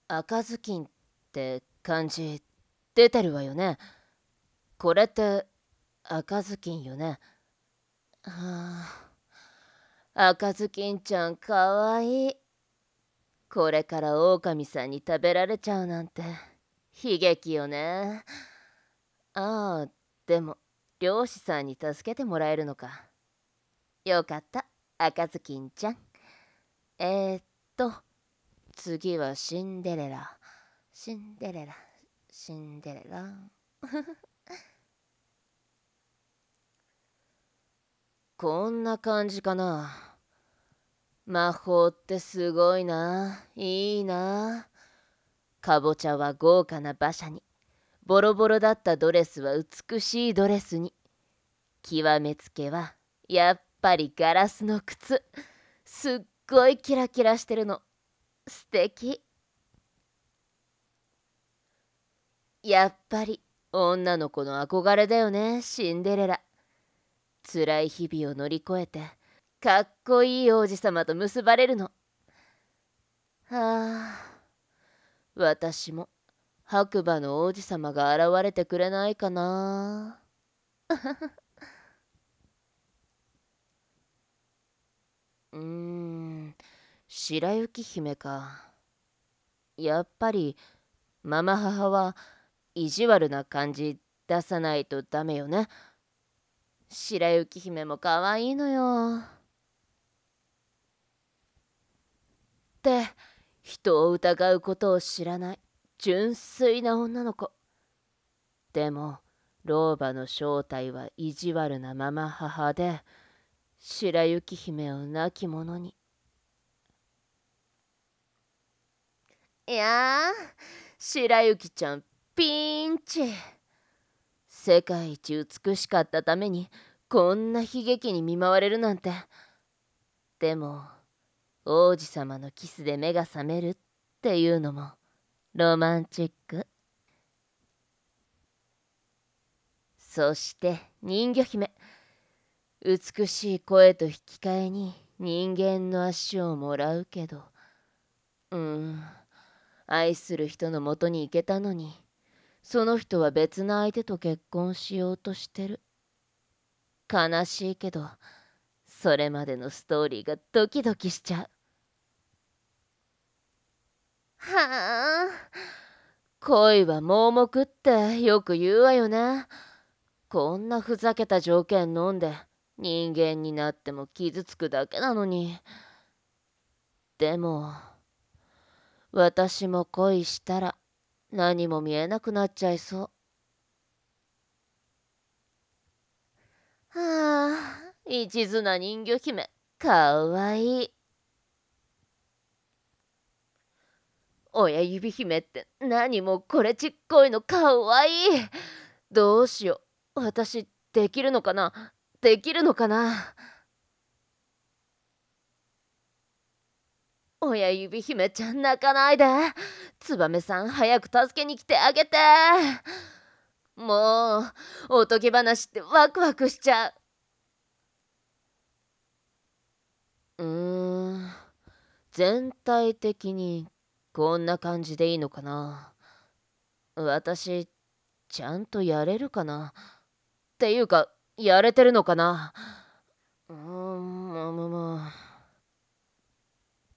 赤ずきんって漢字出てるわよね。これって赤ずきんよね。はあ、赤ずきんちゃんかわいい。これから狼さんに食べられちゃうなんて悲劇よね。ああ、でも漁師さんに助けてもらえるのか。よかった、赤ずきんちゃん。えー、っと、次はシンデレラ。シンデレラ、シンデレラ。こんな感じかな。魔法ってすごいな。いいな。かぼちゃは豪華な馬車に、ボロボロだったドレスは美しいドレスに、極めつけはやっぱりガラスの靴。すっごいキラキラしてるの。素敵。やっぱり女の子の憧れだよね、シンデレラ。辛い日々を乗り越えて、かっこいい王子様と結ばれるの。はあ、私も白馬の王子様が現れてくれないかな。白雪姫か。やっぱりママ母は意地悪な感じ出さないとダメよね。白雪姫も可愛いのよ。って人を疑うことを知らない純粋な女の子。でも老婆の正体は意地悪なママ母で、白雪姫を亡き者に。いやー、白雪ちゃんピンチ。世界一美しかったためにこんな悲劇に見舞われるなんて。でも王子様のキスで目が覚めるっていうのもロマンチック。そして人魚姫、美しい声と引き換えに人間の足をもらうけど、愛する人のもとに行けたのに、その人は別の相手と結婚しようとしてる。悲しいけど、それまでのストーリーがドキドキしちゃう。はあ、恋は盲目ってよく言うわよね。こんなふざけた条件飲んで人間になっても傷つくだけなのに。でも私も恋したら何も見えなくなっちゃいそう。はあ、一途な人魚姫、かわいい。親指姫って何もこれちっこいのかわいい。どうしよう。私できるのかな。できるのかな。親指姫ちゃん泣かないで。ツバメさん早く助けに来てあげて。もうおとぎ話ってワクワクしちゃう。全体的にこんな感じでいいのかな。私ちゃんとやれるかな。っていうかやれてるのかな。もう